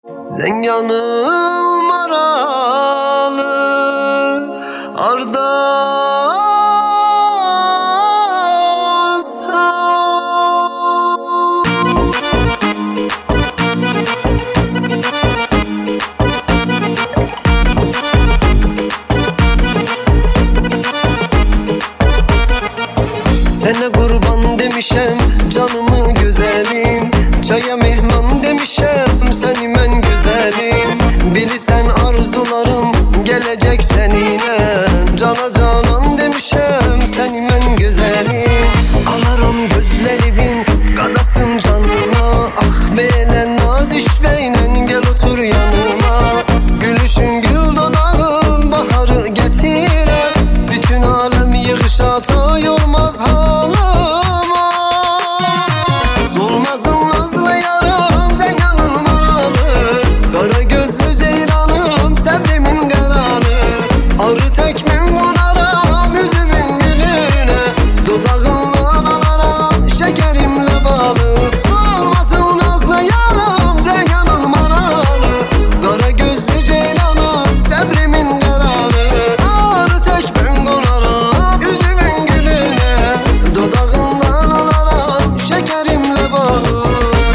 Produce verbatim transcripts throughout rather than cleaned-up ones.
Zenganım maralı Ardasan. Sene kurban demişem canımı güzelim, çaya mehman demişem seni men güzelim. Bilirsen arzularım gelecek seninle, cana canan demişem seni men güzelim. Alarım gözlerimin kadasın canına, ah beyle naz işveyle gel otur yanıma. Gülüşün gül dodağın baharı getire, bütün alem yığışata yormaz halıma. Solmazım nazlı yarım zenganım maralı, kara gözlü ceylanım sevrimin kararı. Arı tekmen konaram yüzümün gülüne, dudağınla alaram şekerimle balı. Solmazım nazlı yarım zenganım maralı, kara gözlü ceylanım sevrimin kararı. Arı tekmen konaram yüzümün gülüne, dudağından alaram şekerimle balı.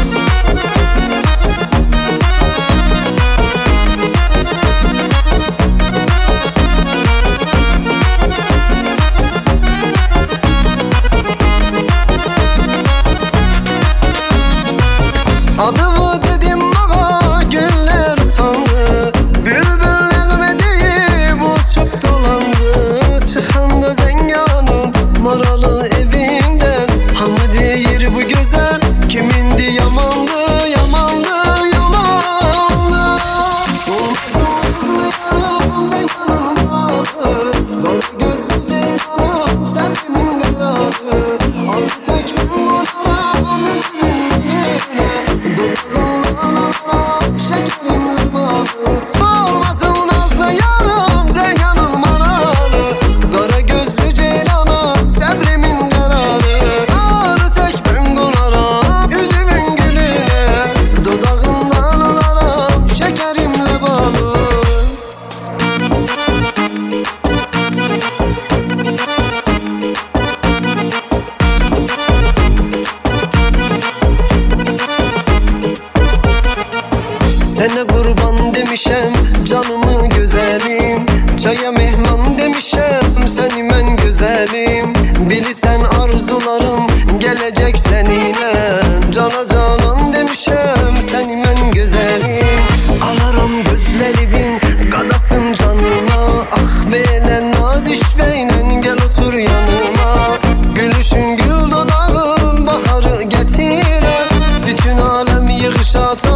Adımı dedim ama güller utandı, bülbüllerime değil uçup dolandı. Çıkan da zenganım maralı evinden, hamı değil bu güzel kimindi, yamandı yamandı yamandı. Solmazım yarım zenganım maralı, kara gözlü ceylanım sevrimin kararı. Artık ben onaram yüzümün gülüne, dudağımdan alaram şekerimle balı. Solmazım nazlı yarım zenganım maralı, kara gözlü ceylanım sevrimin kararı. Artık ben konaram yüzümün gülüne, dudağımdan alaram şekerimle balı. Sene kurban demişem canımı güzelim, çaya mehman demişem seni men güzelim. Bilirsen arzularım gelecek seninle, cana canan demişem seni men güzelim. Alarım gözlerimin kadasın canıma, ah beyle naz işveyle gel otur yanıma. Gülüşün gül dodağın baharı getire, bütün alem yığışata